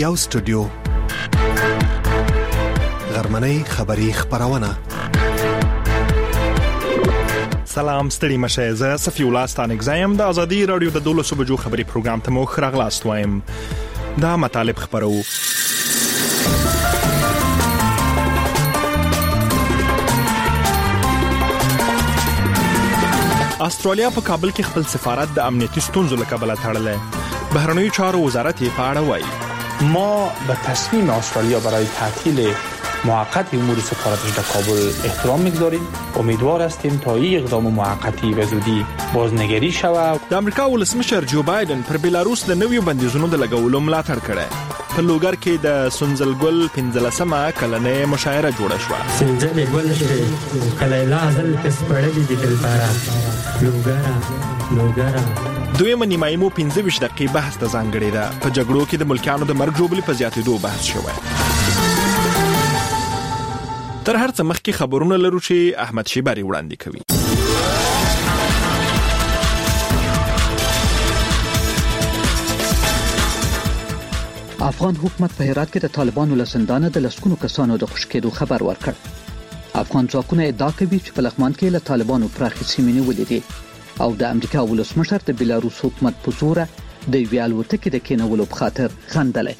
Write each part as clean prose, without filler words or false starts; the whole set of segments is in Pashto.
یو سټوډیو غرمنۍ خبری خبرونه. سلام ستړي مشه زه صفی الله ستانک زایم د ازادي رادیو د 12 بجو خبری پروګرام ته مو خراغلاست وایم. دا مطالب خبرو. استرالیا په کابل کې خپل سفارت د امنیتي ستونزو له کبله تړلی. بهرنیو چارو وزارت یې په اړه وایي ما به تصمیم استرالیا برای تعطیل موقت امور سفارتش در کابل احترام می‌گذاریم. امیدوار هستیم تا این اقدام موقتی به زودی بازنگری شود. د امریکا ولسمشر جو بایدن پر بیلاروس د نویو بندیزونو د لګولو ملاتړ کړی. په لوګر کې د سنځلګل 15مه کلنې مشاعره جوړه شوه. سنځلګل چې کله لازل پس پړلې د لپاره لوګر دویمه نیمایمو 15 دقیقې بحث ته ځانګړې ده. په جګړو کې د ملکیانو د مرګ ژوبلې په زیاتېدو بحث شوی. تر هر څه مخکې خبرونه لرو چې احمد شیبری وړاندې کوي. افغان حکومت په هرات کې د طالبانو له زندانه د لسګونو کسانو د خوشی کېدو خبر ورکړ. افغان ځواکونه ادعا کوي چې په لغمان کې له طالبانو پراخې سیمې نیولې دي او د امریکا ولسمشر د بیلاروس حکومت په زور د یوې الوتکې د کېنولو په خاطر خندلې.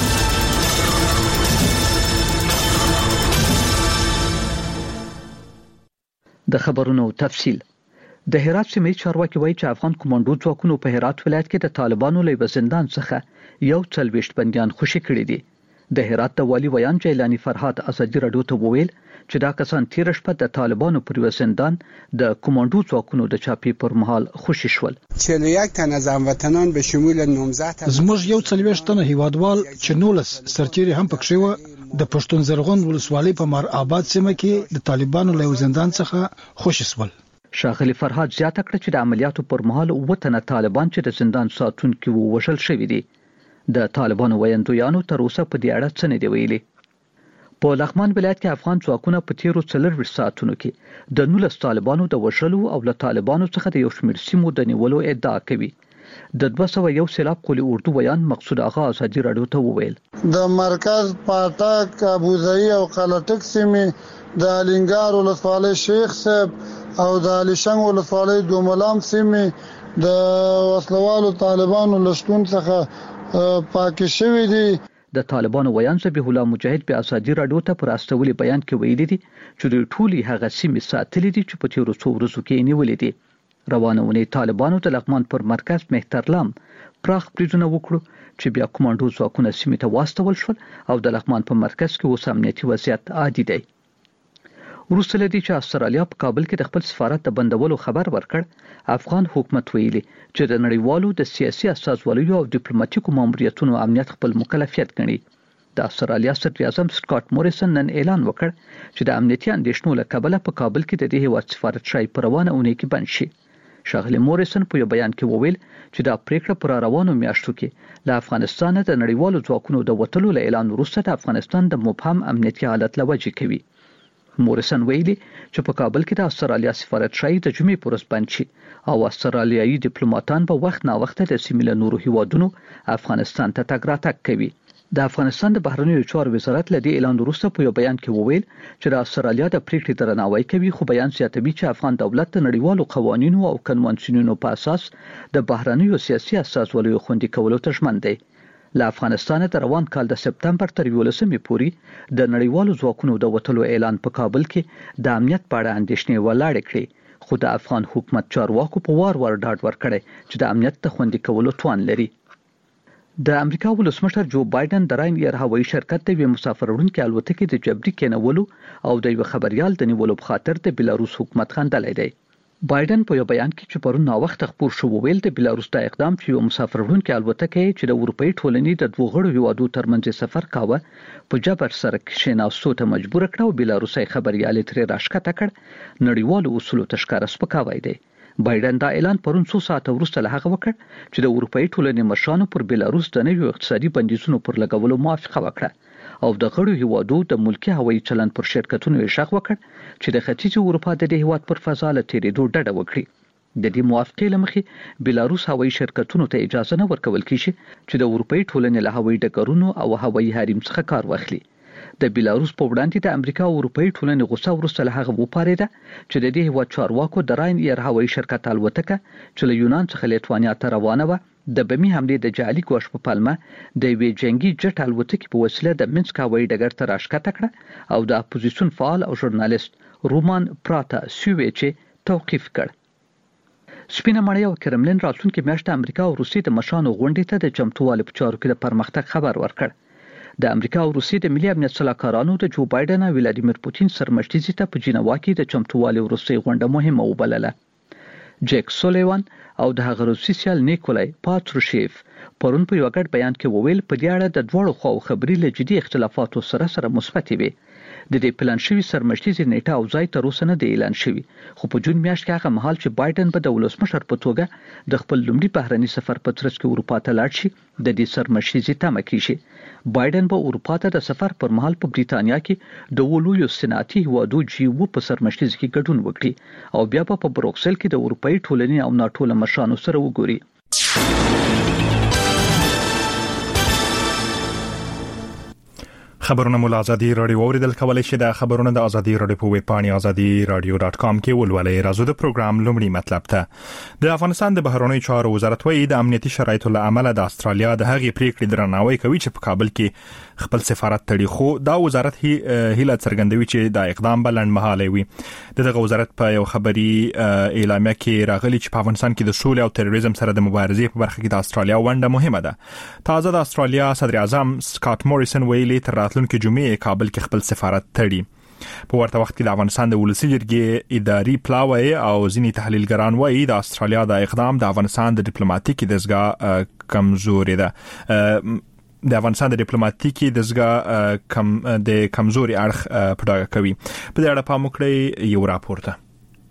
د خبرونو تفصیل. د هرات سیمې چارواکي وایي چې افغان کمانډو ځواکونو په هرات ولایت کې د طالبانو له زندان څخه یو 40 بنديان خوشي کړي دي. د هرات د والی ویان جیلانی فرهاد ازادي رادیو ته وویل چې دا کسان تیر شپه د طالبانو پر زندان د کمانډو ځواکونو د چاپی پر مهال خوشي شول. 41 تن از هموطنان به شمول 19 زموږ یو 40 تنه هیوادوال چې 19 سرتیري هم پکښې و د پښتون زرغون ولسوالۍ په مار آباد سیمه کې د طالبانو له زندان څخه خوشي شول. شاغلی فرهاد زیاته کړه چې د عملیاتو پر مهال وطن طالبان چې د زندان ساتونکو وشل شوی دي. د طالبانو ویاندویانو تر اوسه په دې اړه څه نه دی ویلي. په لغمان ولایت کې افغان ځواکونه په تیرو 4 ساعتونو کې د 19 طالبانو د وشلو او له طالبانو څخه د یو شمېر سیمو د نیولو ادعا کوي. د 201 سیلاب قولی اردو ویان مقصود آغا ازادي رادیو ته وویل د مرکز پاتاک ابوظبي او قلاتک سیمې د الینګار ولسوالۍ شیخ صاحب او د علیشنګ ولسوالۍ دوملام سیمې د وسلوالو طالبانو لشتون څخه پاکې شوې دي. د طالبانو ویان ذبیح الله مجاهد په ازادي رادیو ته پر استولي بیان کې ویلي دي چې د ټولي هغه سیمې ساتلې دي چې په تیرو څو ورځو کې نیولې دي. روانه ونی طالبانو د لغمان پر مرکز مهترلام پراخ بریدونه وکړو چې بیا کمانډو ځواکونه سیمې ته واستول شول او د لغمان په مرکز کې اوس امنیتي وضعیت عادي دی. وروسته لدی چې استرالیا په کابل کې د خپل سفارت د بندولو خبر ورکړ، افغان حکومت ویلي چې د نړیوالو د سیاسي اساسوالو او ډیپلوماټیکو ماموریتونو امنیت خپل مکلفیت ګڼي. د استرالیا صدر اعظم سکاټ موریسن نن اعلان وکړ چې د امنیتي اندېښنو له کبله په کابل کې د دې هیواد سفارت شای په روانه اونۍ کې بند شي. شاغلی موریسن په یو بیان کې وویل چې دا پریکړه پر روانو میاشتو کې له افغانستان د نړیوالو ځواکونو د وټلو له اعلان وروسته د افغانستان د مبهم امنیتي حالت لوجه کوي. موریسن ویلي چې په کابل کې د استرالیا سفارت شای د جمعې پر ورځ بند شي او استرالیایي ډیپلوماټان په وخت نا وخت د سیمې له نورو هیوادونو افغانستان ته تګ راتګ کوي. د افغانستان د بهرنیو چارو وزارت له دې اعلان وروسته په یو بیان کې وویل چې د استرالیا د پریکړې درناوی کوي، خو بیان زیاتوي چې افغان دولت د نړیوالو قوانینو او کنوانسیونونو په اساس د بهرنیو سیاسي اساسوالو خوندي کولو ته ژمن دی. له افغانستان د روان کال د سپتمبر تر 11مې پورې د نړیوالو ځواکونو د وټلو اعلان په کابل کې د امنیت په اړه اندېښنې ولاړې کړې، خو د افغان حکومت چارواکو په وار ډاډ ورکړی چې د امنیت د خوندي کولو توان لري. د امریکا ولسمشر جو بایدن د راین ایر هوایي شرکت د یو مسافر وړونکي الوتکې د جبري کېنولو او د یو خبريال د نیولو په خاطر د بیلاروس حکومت خندلې دی. بایدن په یو بیان کې چې پرون نا وخت خبر شو ویل د بیلاروس د اقدام چې یو مسافر وړونکي الوتکې چې د اروپאי ټولنې د دوه غړو هیوادو ترمنځ سفر کاوه په جبر سره کښیناستو ته مجبور کړ او بیلاروسي خبريال ترې راښکته کړ. نړیوالو اصولو تشکاره سپکاوی دی. بایدن دا اعلان پرون 2 ساعته وروسته له هغه وکړ چې د اروپאי ټولنې مشرانو پر بیلاروس د نویو اقتصادي بندیزونو پر لګولو موافقه وکړه او د غړو هیوادو د ملکی هوایي چلند پر شرکتونو یې شغ وکړ چې د ختیځ اروپا د هیواد پر فضا له تیرېدو ډډه وکړي. د دې موافقې لمخې بلاروس هوایي شرکتونو ته اجازه نه ورکول کیږي چې د اروپאי ټولنې له هوایي ډګرونو او هوایي حریم څخه کار واخلي. د بلاروس په وړاندې د امریکا او اروپאי ټولنې غوسه ورسته له هغه وپاریده چې د دې هیواد چارواکو د راین ایر هوایي شرکت الوتکه چې له یونان څخه لیتوانیا ته روانه و د بمی حملې د جعلي ګواښ په پالمه د یوې جنگي جټ الوتکې په وسیله د منسک هوایي ډګر ته راښکته کړه او د اپوزیسیون فعال او ژورنالیست رومان پراتا سویچ توقیف کړ. سپینه مړی او کرملین راتلونکي میاشت امریکا او روسیې د مشانو غونډې ته د چمتووالي په چارو کې د پرمختګ خبر ورکړ. د امریکا او روسیې د ملي امنیت صلاحکارانو د جو بایدن او ولادیمیر پوتین سرمشتي ته په جنیوا کې د چمتووالي وروستۍ غونډه مهمه وبلله. جک سولیوان او د هغه روسي سیال نیکولای پاتروشیف پرون په یو غټ بیان کې وویل په دې اړه د دوړو خو خبري له جدي اختلافاتو سره مثبت وي. د دې پلان شوی سرمشتي نیټه او ځای تر اوسه نه دی اعلان شوی، خو په جون میاشت کې هغه مهال چې بایدن به د ولسمشر په توګه د خپل لومړي بهرني سفر په ترڅ کې اروپا ته لاړ شي د دې سرمشتي تمه کیږي. بایدن به اروپا ته د سفر پر مهال په بریتانیا کې د ولویو صنعتي هوادو G7 په سرمشتي کې ګډون وکړي او بیا په بروکسل کې د اروپאי ټولنې او ناټو له مشرانو سره وګوري. خبرونه مو ازادي رادیو اوریدل کولای شي. د خبرونه د ازادي رادیو په ویب پاڼه azadi-radio.com کې ولولئ. راځو د پروګرام لومړی مطلب ته. د افغانستان د بهرنیو چارو وزارت وایي د امنیتي شرایطو له امله د استرالیا د هغې پریکړې درناوی کوي چې په کابل کې خپل سفارت تړي، خو دا وزارت هیله څرګندوي چې دا اقدام بلندمهاله وي. دغه وزارت په یو خبري اعلامیه کې راغلي چې په افغانستان کې د سولې او تروریزم سره د مبارزې په برخه کې د استرالیا ونډه مهمه ده. تازه د استرالیا صدر اعظم سکاټ موریسن ویلي تر راتلونکي جمعې کابل کې خپل سفارت تړي. په ورته وخت کې د افغانستان د ولسی جرګې اداري پلاوی او ځینې تحلیلګران وایي د استرالیا د اقدام د افغانستان د ډیپلوماټیکي دزګاه کمزوري ده. د افغانستان د ډیپلوماټیکي دزګاه د کمزوري اړخ په ډاګه کوي. په دې اړه پام وکړئ یو راپور ته.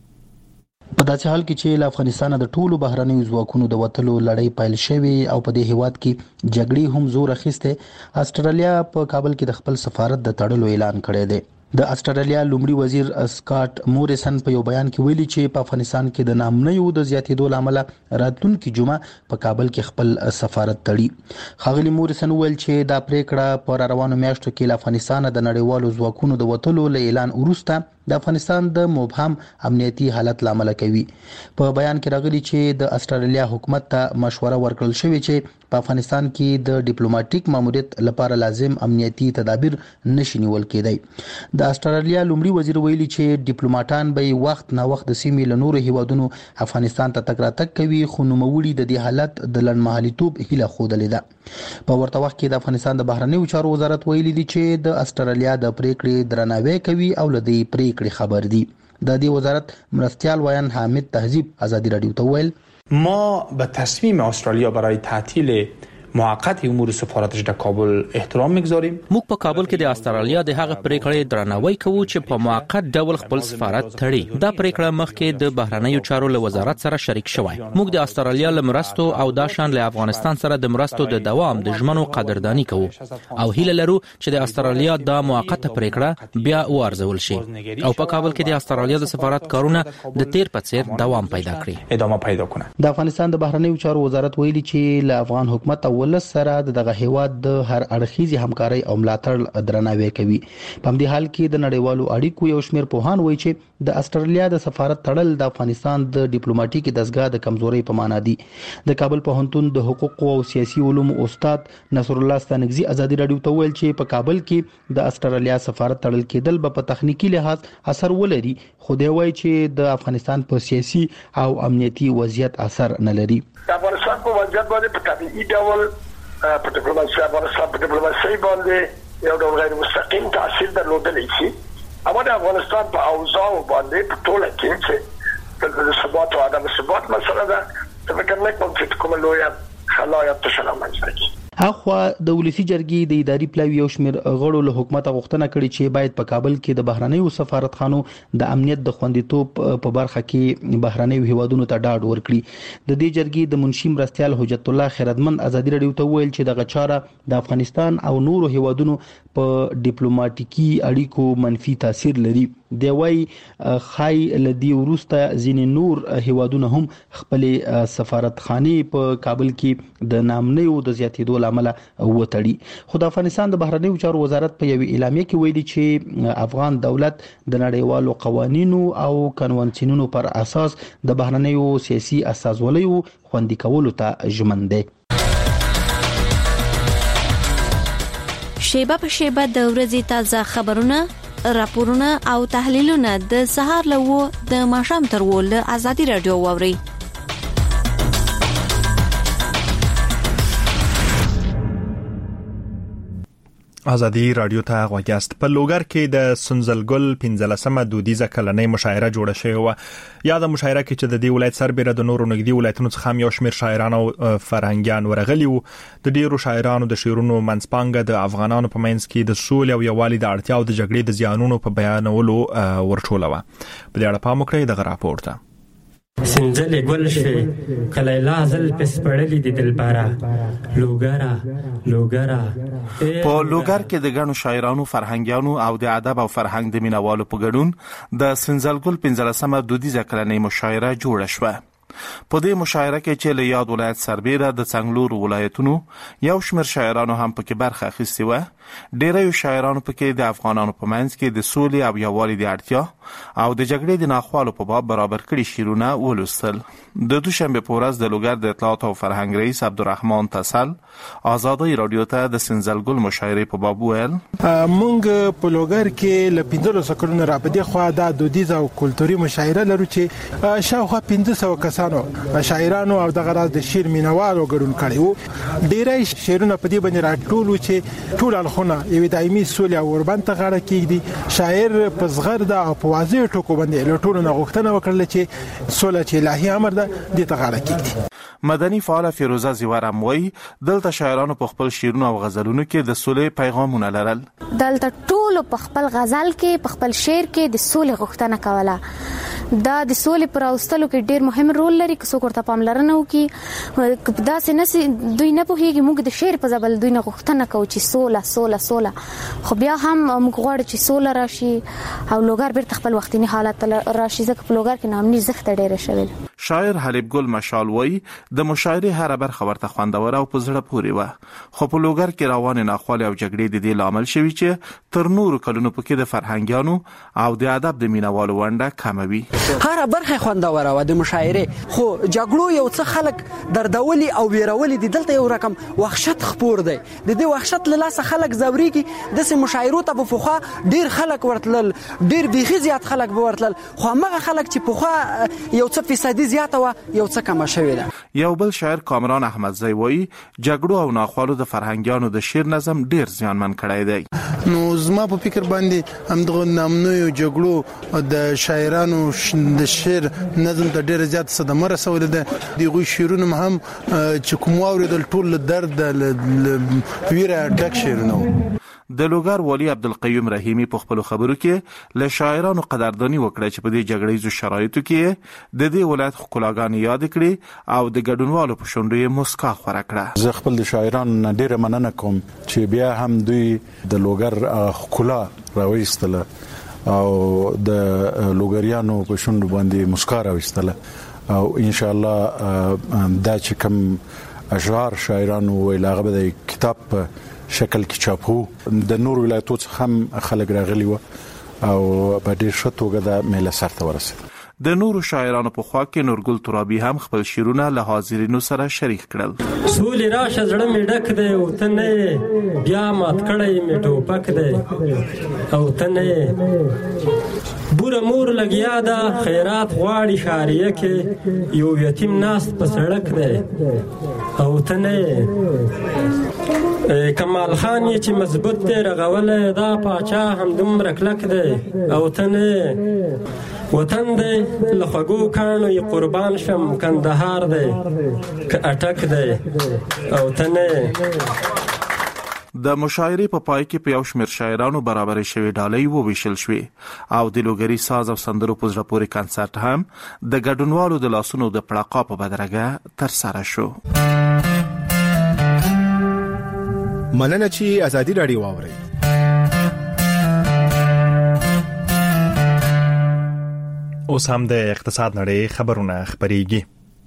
په داسې حال کې چې له افغانستان د ټولو بهرنیو ځواکونو د وټلو لړۍ پیل شوې او په دې هیواد کې جګړې هم زور اخیسته، استرالیا په کابل کې د خپل سفارت د تړلو اعلان کړی دی. د استرالیا لومړي وزیر سکاټ موریسن په یو بیان کې ویلي چې په افغانستان کې د نامنیو د زیاتېدو لامل راتلونکي جمعه په کابل کې خپل سفارت تړي. ښاغلي موریسن ویل چې دا پریکړه په روانو میاشتو کې له افغانستان د نړیوالو ځواکونو د وټلو له اعلان وروسته د افغانستان د مبهم امنیتي حالت لامل کوي. په بیان کې راغلي چې د استرالیا حکومت ته مشوره ورکړل شوې چې په افغانستان کې د ډیپلوماټیک ماموریت لپاره لازم امنیتي تدابیر نشي نیول کېدای. د استرالیا لومړي وزیر ویلي چې ډیپلوماټان به وخت نا وخت د سیمې له نورو هیوادونو افغانستان ته تګ راتګ کوي، خو نوموړي د دې حالت د لنډمهالیتوب هیله ښودلې ده. په ورته وخت کې د افغانستان د بهرنیو چارو وزارت ویلي دی چې د استرالیا د پریکړې درناوی کوي او له دې پریکړې خبر دي. د دې وزارت مرستيال ویان حامد تهذیب آزادی رادیو ته ویل ما به تصمیم استرالیا برای تعطیل موقت امور سفارتش در کابل احترام میگذاریم. موږ په کابل کې د استرالیا د هغه پریکړې درناوی کوو چې په موقت ډول خپل سفارت تړي. دا پریکړه مخکې د بهرنیو چارو له وزارت سره شریک شوی. موږ د استرالیا له مرستو او د شان له افغانستان سره د مرستو د دوام د ژمنو قدردانی کوو او هیله لرو چې د استرالیا د موقته پریکړه بیا وارزول شي او په کابل کې د استرالیا د سفارت کارونه د تیر په څیر دوام پیدا کړي. ادامه پیدا کنه. د افغانستان د بهرنیو چارو وزارت ویلي چې له افغان حکومت او ولس سره دغه هیواد د هر اړخیزي همکاري او ملاتړ درناوی کوي. په همدې حال کې د نړیوالو اړیکو یو شمېر پوهان وایي چې د استرالیا د سفارت تړل د افغانستان د ډیپلوماټیکي دزګاه د کمزوري په معنا دي. د کابل پوهنتون د حقوقو او سیاسي علومو استاد نصر الله ستانګزي آزادی رادیو ته ویل چې په کابل کې د استرالیا سفارت تړل کېدل په تخنیکی لحاظ اثر ولري، خو دی وایي چې د افغانستان په سیاسي او امنیتي وضعیت اثر نه لري. د افغانستان په وضعیت باندې په طبيعي ډول په ډیپلوماسي افغانستان په ډیپلوماسي باندې یو ډول غیر مستقیم تاثیر درلودلی شي. اما د افغانستان په اوضاع باندې په ټوله کې چې د ثبات او عدم ثبات مسله ده، د فکر نه کوم چې کومه لویه خلایق تشنه منځي. اخوا د ولسی جرګې د اداري پلاوی یو شمېر غړو له حکومت غوښتنه کړې چې باید په کابل کې د بهرنیو سفارتخانو د امنیت د خوندیتوب په برخه کې بهرنیو هیوادونو ته ډاډ ورکړي. د دې جرګې د منشي مرستيال حجت الله خیرتمند آزادی رادیو ته ویل چې دغه چاره د افغانستان او نورو هیوادونو په ډیپلوماټیکي اړیکو منفي تاثیر لري. دی وای خای لدی ورسته ځینې نور هیوادونه هم خپل سفارتخانه په کابل کې د نامنیو د زیاتېدو لامل وتړي. خو د افغانستان د بهرنیو چارو وزارت په یوه اعلامیه کې ویلي چې افغان دولت د نړیوالو قوانینو او کنوانسیونونو پر اساس د بهرنیو سیاسي اساسولیو خوندي کولو ته ژمن دی. شیبه په شیبه د ورځې تازه خبرونه، راپورونه او تحلیلونه د سهار له د ماښام تر له آزادي رادیو واوري. آزادي رادیو ته غوږیاست. په لوګر کې د سنزلګل 15مه دودیزه کلنۍ مشاعره جوړه شوې و. یا د مشاعره کې چې د دې ولایت سربېره د نورو نږدې ولایتونو څخه هم یو شمېر شاعران او فرهنګیان ورغلي وو. د ډیرو شاعرانو د شعرونو منځپانګه د افغانانو په منځ کې د سولې او یووالي د اړتیا او د جګړې د زیانونو په بیانولو ورټوله وه. په دې اړه پام وکړئ دغه راپور ته. سنځلې ګل شي کلیلا زل پس پړلې د دلبارا لوګرا په لوګر کې د غنو شاعرانو، فرهنګیانو او د ادب او فرهنګ د مینوالو په ګډون د سنځلګل 15مه دودیزه کلنۍ مشاعره جوړه شوه. په دې مشاعره کې چې له یاد ولایت سربېره د څنګلور ولایتونو یو شمېر شاعرانو هم پکې برخه اخیستې وه. ډیری شاعرانو پکې د افغانانو په منځ کې د سولې او یووالي د اړتیا او د جګړې د ناخوالو په باب برابر کړي شعرونه ولوستل. د دوشنبه په ورځ د لوګر د اطلاعات او فرهنګ رئیس عبدالرحمن تسل آزادي رادیو ته د سنځلګل مشاعرې په باب ویل: مونږ په لوګر کې ل 15 کلونو را پدې خو د دودیزه او کلتوري مشاعره لرو چې شاوخوا 1500 کسانو شاعرانو او دغه راز د شعر مینوالو ګډون کړي وو. ډیری شعرونه په دې باندې راټول چې ټول الخونه یو دایمي سولې او وربند ته غاړه کېږي. شاعر په صغر د او په واضح ټکو باندې له ټولو نه غوښتنه وکړه چې سوله چې الهي امر ده دې ته غاړه کېږي. مدني فعال فیروزه زیورم وای دلته شاعرانو په خپل شعرونو او غزلونو کې د سولې پیغامونه لرل. دلته ټول په خپل غزل کې په خپل شعر کې د سولې غوښتنه کوله. دا د سولې پر اوستلو کې ډیر مهم رول لري. که څوک ورته پاملرنه وکړي دا سنسي دوی نه پوهیږي. موږ د شعر په ځبل دوی نه غوښتنه کوو چې سوله سوله سوله، خو بیا هم موږ غواړو چې سوله راشي او لوګر بیرته خپل وختینی حالت راشي، ځکه په لوګر کې نامني زښت ډیره شوی. شاعر حلیب ګل مشال وای د مشاعرې هر برخه ورته خوندور او په زړه پورې و. خو په لوګر کې روان ناخوالې او جګړې د دې لامل شوی چې تر نورو کلونو پکې د فرهنګیانو او د ادب د مینوالو ونډه کموي. هر برخه خوندوره و د مشاعرې، خو جګړو یو څه خلک دردولي او ویرولي دي. دلته یو رقم وحشت خپور دی. د دې وحشت له لاسه خلک زوريږي. د سه مشاعرو ته په فوخه ډیر خلک ورتلل، ډیر بيخي زیات خلک به ورتلل، خو هغه خلک چې فوخه یو څه فیصدي زیاته و یو څه کم شوی ده. یو بل شاعر کامران احمدزی وای جګړو او ناخوالو د فرهنګیانو د شعر نظم ډیر زیانمن کړی دی. نو زما په فکر باندې همدغه نامنوي جګړو د شاعرانو د شعر نظم ته ډیر زیات صدمه رسولې ده. دغه شعرونه هم چې کوم اوریدل ټول درد ویره ډک شعرونه. د لوګر والی عبدالقیوم رحیمی په خپل خبرو کې له شاعرانو قدردانی وکړه چې په دې جګړیزو شرایطو کې د دې ولایت ښکلاګانې یاد کړي او د ګډونوالو په شونډو یې مسکا خوره کړه. زه خپل د شاعرانو ډیره مننه کوم چې بیا هم دوی د لوګر ښکلا راوېستله او د لوګریانو په شونډو باندې مسکا راوېستله او ان شاء الله دا چې کوم اشعار شاعرانو ویل هغه به د کتاب شکل کې چاپو. د نور ولایتونو څخه هم خلک راغلي و او په ډیر ښه توګه د میله سرته ورسېد. د نورو شاعرانو په خوا کې نورګل ترابي هم خپل شعرونه له حاضرینو سره شریک کړل. سولې راشه زړه مې ډک دی او ته نه بیا مات کړی مې ټوپک دی او ته نه بوره مور لګیا ده خیرات غواړي شاعریه کې یو یتیم ناست په سړک دی او ته نه کمال خان یې چې مضبوط دی رغولی دا پاچا همدومره کلک دی او ته نه وطن دی له خوږو کاڼو یې قربان شم کندهار دی که اټک دی او ته نه. د مشاعرې په پای کې په یو شمېر شاعرانو برابرې شوې ډالۍ وویشل شوې او د لوګري ساز او سندرو په زړه پورې کنسرت هم د ګډونوالو د لاسونو د پړاقا په بدرګه ترسره شو. مننه چې آزادي رادیو واوري. اوس هم د اقتصاد نړۍ خبرونه خبريږي.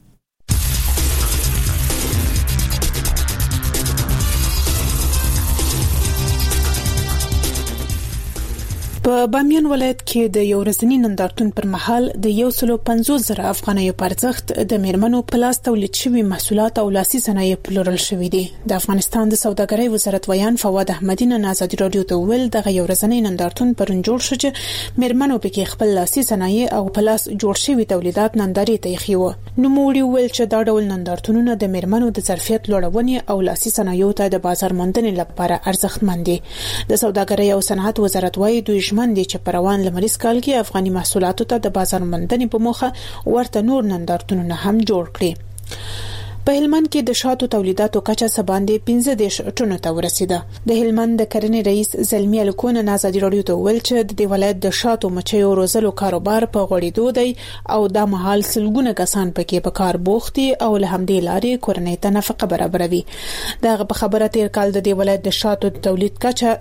په بامیان ولایت کې د یو ورځني نندارتون پر مهال د 150,000 افغانیو په ارزښت د میرمنو په لاس تولید شوي محصولات او لاسي صنایع پلورل شوي دي. د افغانستان د سوداګرۍ وزارت ویان فواد احمدی نن آزادي رادیو ته ویل دغه یو ورځنی نندارتون پرون جوړ شو چې میرمنو پکې خپل لاسي صنایع او په لاس جوړ شوي تولیدات نندارې ته یخیو. نوموړي ویل چې دا ډول نندارتونونه د میرمنو د ظرفیت لوړونې او لاسي صنایعو ته د بازار موندنې لپاره ارزښتمن دي. د سوداګرۍ او صنعت وزارت وايي دوی ژمن دي چې په روان لمریز کال کې افغاني محصولاتو ته د بازار موندنې په موخه ورته نور نندارتونونه هم جوړ کړي. په هلمند کې د شاتو تولیداتو کچه سباندې 15 ټنو ته ورسیده. د هلمند د کرنې رئیس زلمی الکون آزادي رادیو ته ویل چې د ولایت د شاتو مچیو روزلو کاروبار په غوړېدو دی او د مهال سلګونه کسان پکې په کار بوخت دي او له همدې لارې کورنۍ ته نفقه برابروي. دغه په خبره تیر کال د ولایت د شاتو تولید کچه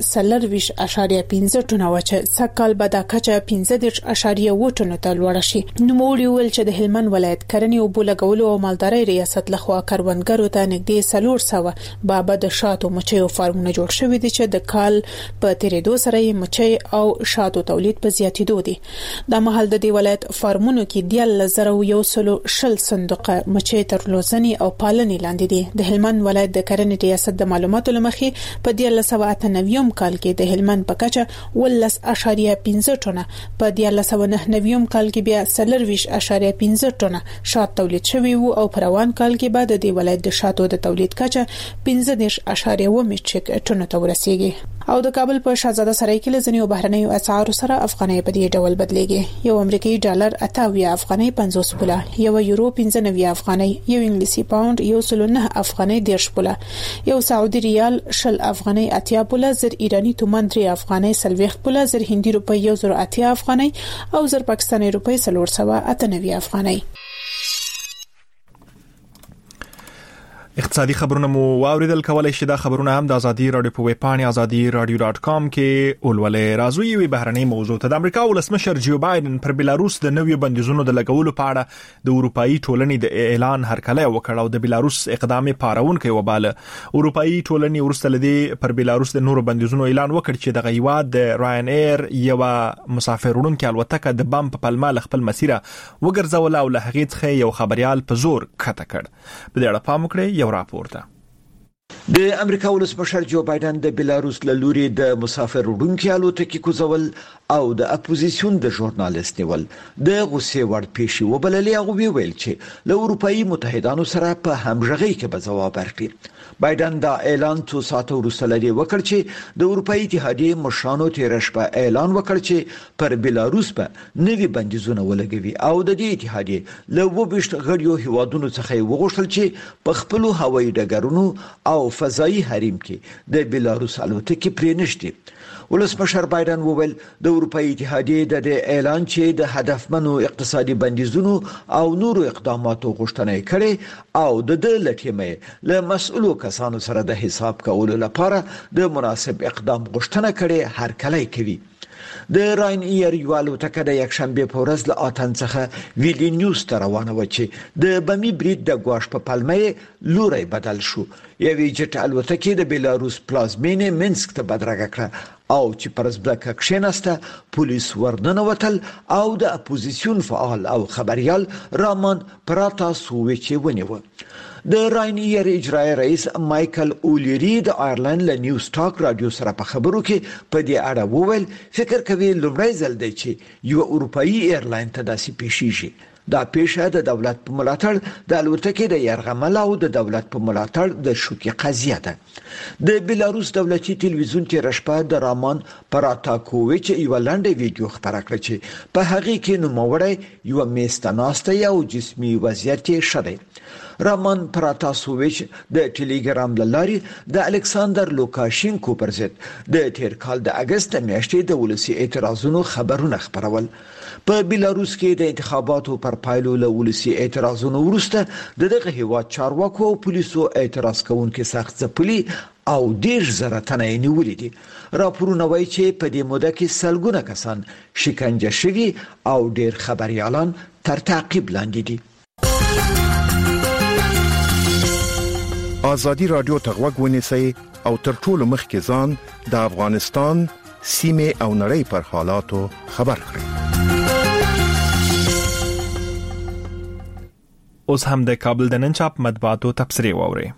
40.5 ټنو و چې سکهال به د کچه 15.8 ټنو ته لوړ شي. نوموړي ویل چې د هلمند ولایت کرنې او بولګولو او مالدارۍ ریاست لخوا کروندګرو ته نږدې 400 بابا د شاتو مچیو فارمونه جوړ شوي دي چې د کال په تیریدو سره یې مچي او شاتو تولید په زیاتېدو دي. د مهال د ولایت فارمونو کې 10,100 صندوق مچي تر روزنې او پالنې لاندې دي. د هلمند ولایت د کرنې ریاست د معلوماتو لمخې په 1998 کال کې د هلمند په کچه 10.5 ټنه، په 1999 کال کې بیا 40.5 ټنه شات تولید شوي وو او په روان کال کې د دې ولایت د شاتو د تولید کچه 15.1 میټریک ټنو ته ورسیږي. او د کابل په شاهزاده سرای کې لزنیو بهرنیو اسعارو سره افغانۍ په دې ډول بدلېږي. یو امریکایي ډالر 88 افغانۍ 50 پوله، یو یورو 95 افغانۍ، یو انګلیسي پاوند 109 افغانۍ 10 پوله، یو سعودي ریال 10 افغانۍ 80 پوله، زر ایرانی تومان 3 افغانۍ 40 پوله، زر هندي روپۍ 180 افغانۍ او زر پاکستاني روپۍ 398 افغانۍ. اقتصادي خبرونه مو واوریدل. کولای شئ دا خبرونه هم د آزادي رادیو په ویب پاڼه azadi.radio.com کې ولولئ. راځو یوې بهرنۍ موضوع ته. د امریکا ولسمشر جو بایدن پر بیلاروس د نویو بندیزونو د لګولو په اړه د اروپאי ټولنې د اعلان هرکلی وکړ او د بیلاروس اقدام پارونکي وباله. اروپאי ټولنې ورسته لدی پر بیلاروس د نورو بندیزونو اعلان وکړ چې د غیواد د راین ایر یو مسافر وړونکي الوتکه د بم په پلمه خپل مسیره وګرځول او له هغې څخه یو خبريال په زور کته کړ. په دې اړه پام وکړئ. راپورته د امریکا ولسمشر جو بایدن د بیلاروس له لوري د مسافر وړونکي الوتکې کوزول او د اپوزیسیون د ژورنالیست نیول د غوسې وړ پیښې وبللې. هغه ویل چې له اروپאי متحدانو سره په همغږۍ کې به ځواب ورکړي. بایدن دا اعلان څو ساعت وروسته لري وکړ چې د اروپאי اتحادیې مشرانو تیر شپه اعلان وکړ چې پر بیلاروس په نوي بندیزونه ولګوي او د دې اتحادیې له 22 غړیو هیوادونو څخه وغوښتل چې په خپل هوایي ډګرونو او فضایي حریم کې د بیلاروس الوتکې پرې نشته. ولسمشر بایدن وویل د اروپאי اتحادیې د اعلان چې د هدفمنو اقتصادي بندیزونو او نورو اقداماتو غوښتنه کړې او د لټیمه له مسؤلو کسانو سره د حساب کولو لپاره د مناسب اقدام غوښتنه کړې هرکلی کوي. د راین ایر یو الوتکه د یکشنبه په ورځ له آتن څخه ویلنیوس ته روانه و چې د بمی برید د ګواښ په پلمه لوري بدل شو. یوې جټ الوتکه د بیلاروس پلازمینې منسک ته بدرګه کړه او چې پرزبلکه کښیناسته پولیس ورننوتل او د اپوزیسیون فعال او خبريال رامان پراتاسوویچ ونیو. د راین ایر اجرایی رئیس مایکل اولیری د آیرلند له نیوز ټاک رادیو سره په خبرو کې په دې اړه وویل فکر کوي لومړی ځل دی چې یو اروپאי ایرلاین ته داسې پیښیږي. دا پیښه د دولت په ملاتړ د الوتکې د یرغمل او د دولت په ملاتړ د شوکې قضیه ده. د بیلاروس دولتي تلویزیون تیر شپه د رامان پراتاکوویچ یو لنډه ویډیو خپره کړه چې په هغه کې نوموړی یو میستاناسته او جسمي وضعیت یې شری. رامان پراتاسوویچ د ټلګرام لاري د الکساندر لوکاشینکو پر ضد د تیر کال د اگست میاشتې د ولسی اعتراضونو خبرونه خبرول. په بیلاروس کې د انتخاباتو پر پایلو له ولسی اعتراضونو وروسته دغه هیواد چارواکو او پولیسو اعتراض کوونکو سخت ځپلي او 10,000 تنه نیولې دي. راپورونه وایي چې په دې موده کې سلګونه کسان شکنجه شوي او ډېر خبريالان تر تعقیب لاندې دي. آزادي رادیو ته غوږ ونیسئ او تر ټولو مخکې ځان د افغانستان سیمه او نړۍ پر حالاتو خبر کړئ. اوس هم د کابل د نن چاپ مطبوعاتو تبصرې واورئ.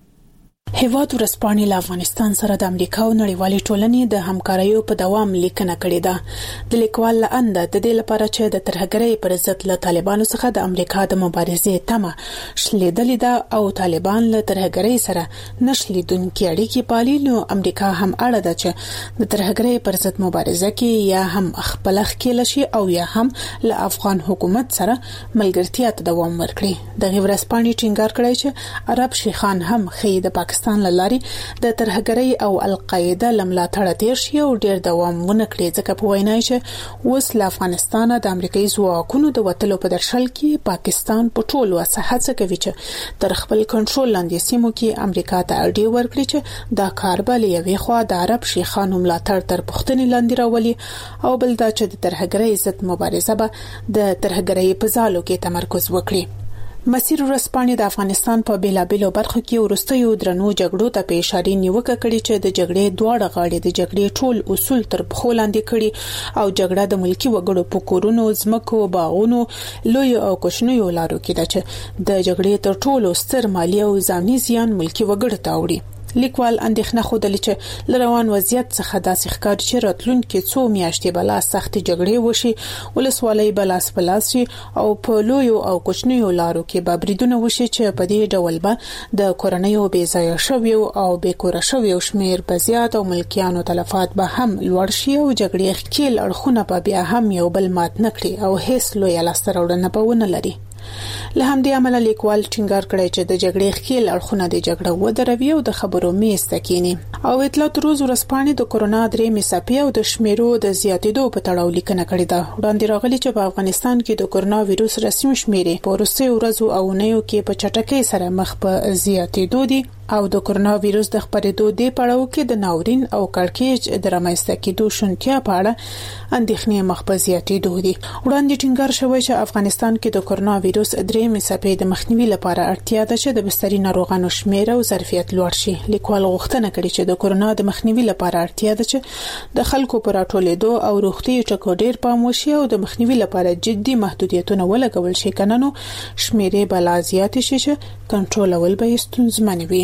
هیواد ورځپاڼې له افغانستان سره د امریکا او نړیوالې ټولنې د همکاریو په دوام لیکنه کړې ده. د لیکوال لانده د دې لپاره چې د ترهګرۍ پر ضد له طالبانو څخه د امریکا د مبارزې تمه شلیدلې ده او طالبان له ترهګرۍ سره نشلیدونکي اړیکې پالي، نو امریکا هم اړه ده چې د ترهګرۍ پر ضد مبارزه کې یا هم خپل ښکېل شي او یا هم له افغان حکومت سره ملګرتیا ته دوام ورکړي. د ورځپاڼې ټینګار کړی چې عرب شیخان هم خې د پاکستان لاري د ترهګرۍ او القاعده لملاتړه تیر شي او ډیر دوام ونکړي، ځکه په وینا چې اوس له افغانستان د امریکایي ځواکونو د وټلو په درشل کې پاکستان په ټولو هڅه کوي چې تر خپل کنټرول لاندې سیمو کې امریکا ته اړ ورکړي چې دا کار به له یوې خوا د عرب شیخانو ملاتړ تر پښتنې لاندې راولي او بل دا چې د ترهګرۍ ضد مبارزه به د ترهګرۍ په ځالو کې تمرکز وکړي. مسیر ورځپاڼې د افغانستان په بیلابیلو برخو کې وروستیو درنو جګړو ته په اشاره نیوکه کړې چې د جګړې دواړه غاړې د جګړې ټول اصول تر پښو لاندې کړي او جګړه د ملکی وګړو په کورونو، ځمکو، باغونو، لوی او کوچنیو لارو کې ده چې د جګړې تر ټولو ستر مالی او ځاني زیان ملکی وګړو ته وړي. لیکوال اندېښنه خوده چې لروان وضعیت څخه داسې ښکاري چې راتلونکي څو میاشتې بلا سخت جګړې وشي، ولسوالۍ بلاس پلاسي او په لویو او کوچنیو لارو کې به بریدونه وشي چې په دې ډول به د کورنیو بې ځایه شویو او بې کوره شویو شمیر به زیات او ملکیانو تلفات به هم لوړ شي او جګړې ښکېل اړخونه به بیا هم یو بل مات نکړي او هیڅ لوی لاسته راوړنه به ونه لري. له همدې عمله لیکوال ټینګار کړی چې د جګړې ښکېل اړخونه د جګړه ودروي او د خبرو میز ته کېني. او اطلاعات روز ورځپاڼې د کورونا 3 څپې او د شمیرو د زیاتېدو په تړاو لیکنه کړې ده. وړاندې راغلي چې په افغانستان کې د کورونا وایروس رسمي شمیرې په وروستیو ورځو او اونیو کې په چټکۍ سره مخ په زیاتېدو دي او د کورونا وایروس د خپرېدو د پړاو کې د ناورین او کړکېچ د رامنځته کېدو شونتیا په اړه اندېښنې مخ په زیاتېدو دي. وړاندې ټینګار شوی چې افغانستان کې د کورونا وایروس 3 څپې د مخنیوي لپاره اړتیا ده چې د بستري ناروغانو شمیر او ظرفیت لوړ شي. لیکوال غوښتنه کړې چې د کورونا د مخنیوي لپاره اړتیا ده چې د خلکو پر راټولېدو او روغتي ټکو ډیر پام وشي او د مخنیوي لپاره جدي محدودیتونه ولګول شي، کنه نو شمیرې بلا زیات شي چې کنټرولول به ستونزمن وي.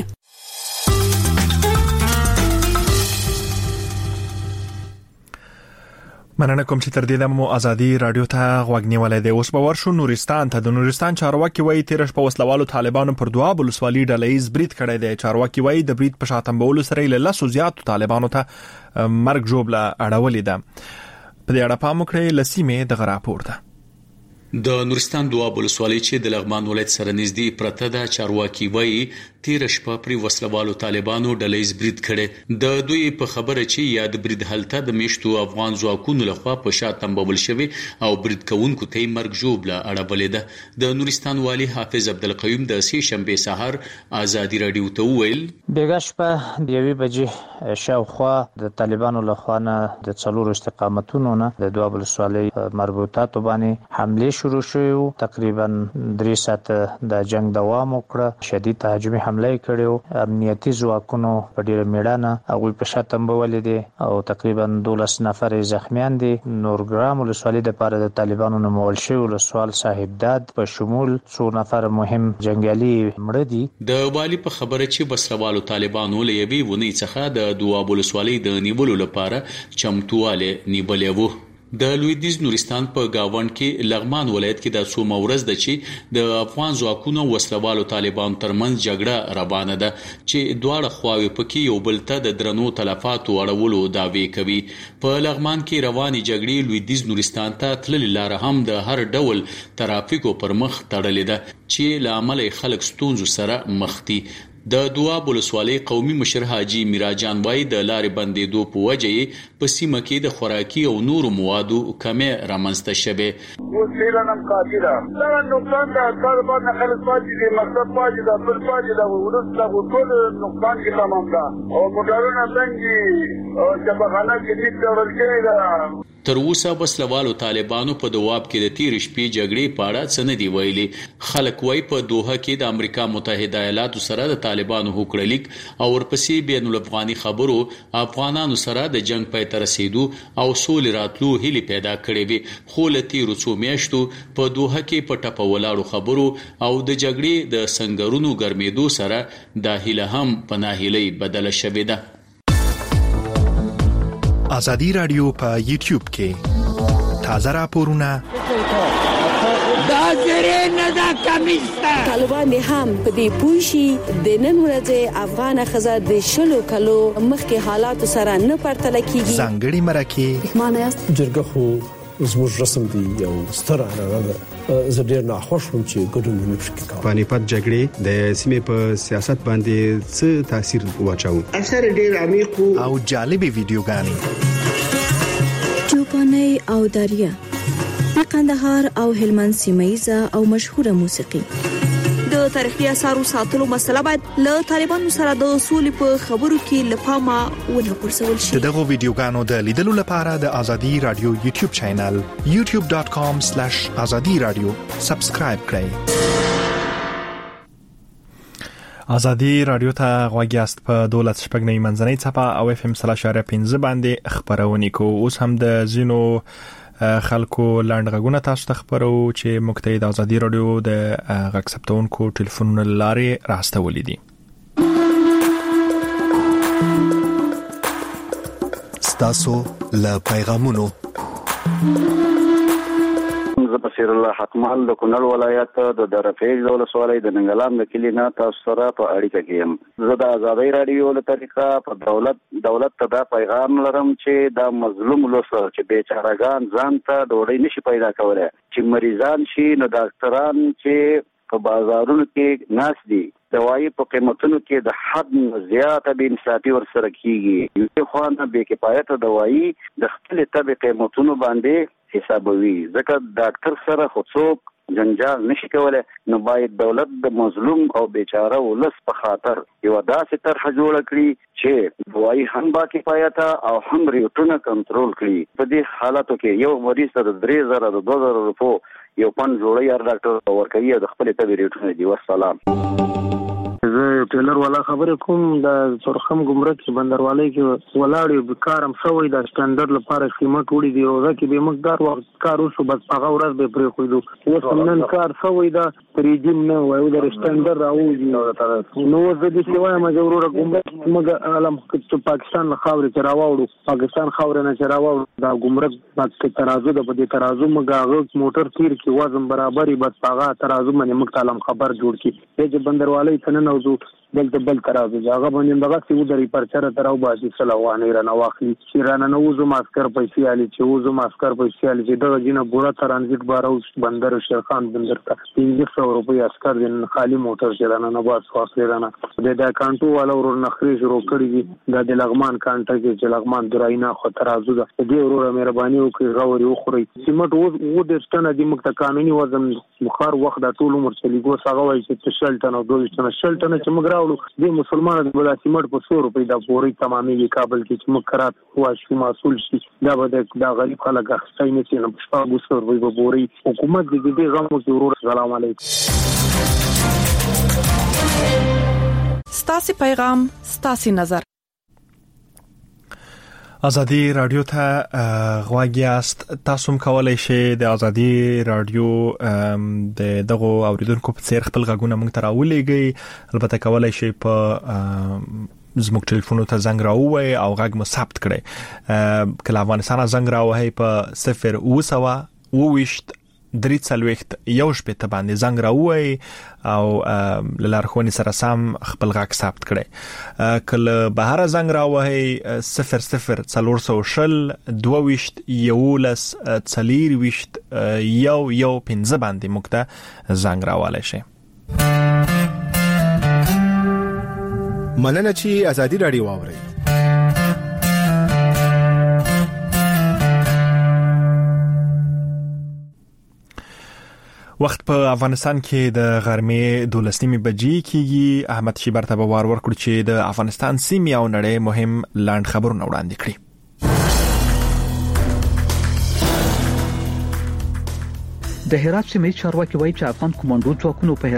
مننه کوم چې تر دې دمو ازادي رادیو ته غوږ نیولای دی. اوس به ورشو نورستان ته. د نورستان چارواکي وایي تیرش په وسلوالو طالبانو پر دوه ولسوالۍ ډلهیز برید کړی دی. چارواکي وایي د برید په شاتنبولو سره له 100 زیاتو طالبانو ته مرګ ژوبله اړولې ده. په دې اړه پام وکړئ. لسیمه د غراپور ده. د نورستان دوه ولسوالۍ چې د لغمان ولایت سره نږدې پرته ده، چارواکي وایي تیر شپه پر وسلوالو طالبانو ډلهیز برید کړي. د دوی په خبره چې یاد برید هلته د میشتو افغان ځواکونو لخوا په شاتم بول شوی او برید کوونکو ته مرګ ژوبله اړولې ده. د نورستان والی حافظ عبدالقیوم د سې شنبه سحر ازادي رادیو ته وویل بیګا شپه د 1 بجې شاوخوا د طالبانو لخوا نه د څلورو استقامتونو نه د دوه ولسوالۍ مربوطاتو باندې حمله شروع شوه. تقریبا 3 ساعته د جنگ دوام وکړ. شدید تهاجمي حمله کړو. امنیتي ځواکونو په ډیره میړانه هغه په شاتم بولې دي او تقریبا 12 نفر زخمیان دي. نورګرام ولسوالۍ د پاره د طالبانو نومول شوی ولسوال صاحب داد په شمول 100 نفر مهم جنگیالي مړه دي. د والی په خبره چې بسروالو طالبانو لېوي ونی څخه د دوه ولسوالۍ د نیولو لپاره چمتواله نیولې وو. د لویدیز نورستان په گاوند کې لغمان ولایت کې د څو مورز د چې د افغان ځواکونو وسلوالو طالبان ترمنځ جګړه روانه ده چې دواړه خواوې پکې یو بل ته د درنو تلفاتو اړولو دعوی کوي. په لغمان کې رواني جګړې لویدیز نورستان ته تللې لار هم د هر ډول ترافیکو پر مخ تړلې ده چې لامل خلک ستونزو سره مخ دي. د دواب ولسوالۍ قومي مشر حاجی میراجان وای د لارې بندېدو په وجه په سیمه کې د خوراکي او نورو موادو کمې رامنځته شوه. وسیلنم قاتله دا نقصان د کار باندې خلک پاتې دي مقصد پاتې د خپل پاتې د ورسته ټول نقصان کې تمام ده او موټرونه څنګه او شبخانه کې دې ډول کې ده. تر اوسه وسلوالو طالبانو په دواب کې د تیر شپې جګړې په اړه څه نه دی ویلي. خلک وای په دوحه کې د امریکا متحده ایالاتو سره د طالبانو هوکړه لیک او ورپسې بین الافغاني خبرو افغانانو سره د جنگ پای ته رسیدو او سولې راتلو هیله پیدا کړې وي، خو له تیرو څو میاشتو په دوحه کې په ټپه ولاړو خبرو او د جګړې د سنگرونو ګرمېدو سره د هیله هم په ناهیلۍ بدله شوې ده. ازادي رادیو په یوټیوب کې تازه راپورونه دا زری نه دا کمیسته طالبان هم په دې پوښي د نن ورځې افغان خزه د شلو کلو مخکې حالات سره نه پرتل کیږي. ځانګړي مرکه معنی جرګه خو زموږ رسم دی یو ستر هغه زه ډیر ناخوښ وم چې ګډون نه پکې کوم. پانیپت جګړې د سیمې په سیاست باندې څه تاثیر واچاو؟ اثر ډیر عمیق او جالبې ویډیوګانې چوپاني او دریا د قندهار او هلمند سیمایزه او مشهوره موسیقي. د تاریخي اثارو ساتلو مسله باید له طالبانو سره د سولې په خبرو کې لپاره ونه پرسول شي. دغه ویډیوګانو د لیدلو لپاره د ازادي رادیو یوټیوب چینل youtube.com/azadi-radio سبسکرایب کړئ. ازادي رادیو ته غوږی است په 12 منځنۍ صفه او FM 3.15 باندې خبرونه کو. اوس هم د زینو خلکو لاند غږونه تاسو ته خبرو چې مقتدی د ازادي رادیو د غږ ثبتونکو ټلیفونونو لارې راستولې دي. ستاسو له پیغامونو زه بصیر الله حکمال د کونړ ولایت د درفیج ولسوالۍ د ننګلام د کلی نه تاسو سره په اړیکه کې یم. زه د ازادي رادیو له طریقه په دولت ته دا پیغام لرم چې دا مظلوم لوسه چې بیچارهګان ځان ته ډوډۍ نشي پیدا کولای، چې مریضان شي نو ډاکټران چې په بازارونو کې ناس دي دوايي په قیمتونو کې د حد زیاته به انصافي ورسره کیږي. یو خوانه به کفایت دوايي د خپل تبع قیمتونو باندې حسابوي، ځکه ډاکټر سره خصوص جنجال نشي کولای. نو باید دولت د مظلوم او بیچاره ولس په خاطر یو داسې طرح جوړ کړي چې دوايي هم با کفایت او هم ریټونه کنټرول کړي. په دې حالاتو کې یو مریض ته 3000 د 2000 روپو یو پن جوړي هر ډاکټر ورکوي د خپل تبع ریټونه دی. والسلام. زه ټیلر والا خبره کوم د سرخم ګمرک بندروالۍ کې ولاړ به کارم شوی د سټانډرډ لپاره قیمت وړي دی او ځکه به مقدار وخت کار وشو بس هغه ورځ به پرې خویدو اوس نن کار شوی دا ریډیم نه وایو د سټانډرډ راوځي نو زه د سیوای مجبور ګمرک موږ عالم چې پاکستان له خاورې چې راوړو پاکستان خاورې نه چې راوړو دا ګمرک په ترازو د په ترازو موږ هغه موټر تیر کې وزن برابرۍ بس هغه ترازو باندې موږ تعلم خبر جوړ کی د بندروالۍ څنګه نوځو بل ترازو هغه باندې دغه سی ودري پرچره تراو باسي سلوانه رانه واخلي چې رانه نوځو ماسکر پیسې علي چې وځو ماسکر پیسې علي چې دغه جنه بوره ترانزیت بارو بندر شیرخان بندر ته 300 روپۍ اسکر دین خالی موټر چې رانه نه باس واخلي رانه د کانټو والا ورور نخري شروع کړی د لغمان کانټه کې چې لغمان دراینا خو ترازو ده دې ورور مهرباني وکړي غوري خوري سیمټ و د ستنه د مکت قانوني وزن مخار وخت د ټول عمر چلیګو ساغه وای چې شلټن او 2 شلټن چې مګراوړو د مسلمانانو د بلاسیمټ په 100 روپۍ د پوري تمامي کابل کې چې مکرات واشي مسول شي دا به د غریب خلک اخستای نه شي نو په 100 روپۍ په پوري حکومت دې غمو کې ورور سلام علیکم. ستاسو پیغام ستاسو نظر. ازادي رادیو ته غواړی است تاسو کولای شئ د ازادي رادیو د دغه اوریدونکو په څیر خپل غږونه موږ ته راولېږئ. البته کولای شئ په زموږ ټلیفون ته زنګ راووي او غږ مو ثبت کړئ. کله افغانستان زنګ راوهي په 0 3 یو شپه ته باندې زنګ راووي او لارښوونې سره سم خپل غږ ثبت کړئ. کله بهر زنګ راوهي 00 400 22 11 4 یو 15 باندې موږ ته زنګ راوالئ شئ. مننه چې ازادي رادیو واورئ. وخت په افغانستان کې د غرمې 12 بجې کېږي. احمد شیبر ته به وار ورکړو چې د افغانستان سیمې او نړۍ مهم لاند خبرونه وړاندې کړي. د هرات سیمې چارواکي وایي چې افغان کمانډو ځواکونو په